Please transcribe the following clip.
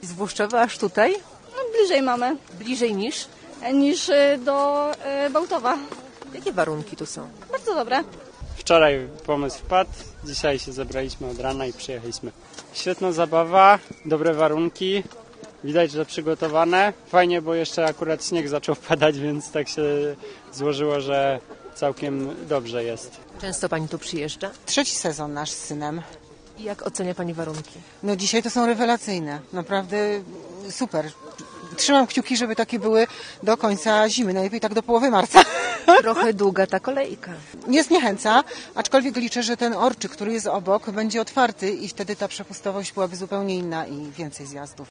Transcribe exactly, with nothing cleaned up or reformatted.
Z Włoszczowy aż tutaj? No, bliżej mamy Bliżej niż? niż y, do y, Bałtowa. Jakie warunki tu są? Bardzo dobre. Wczoraj pomysł wpadł, dzisiaj się zebraliśmy od rana i przyjechaliśmy. Świetna zabawa, dobre warunki, widać, że przygotowane. Fajnie, bo jeszcze akurat śnieg zaczął padać, więc tak się złożyło, że całkiem dobrze jest. Często pani tu przyjeżdża? Trzeci sezon nasz z synem. I jak ocenia pani warunki? No dzisiaj to są rewelacyjne. Naprawdę super. Trzymam kciuki, żeby takie były do końca zimy, najlepiej tak do połowy marca. Trochę długa ta kolejka. Nie zniechęca, aczkolwiek liczę, że ten Orczyk, który jest obok, będzie otwarty i wtedy ta przepustowość byłaby zupełnie inna i więcej zjazdów.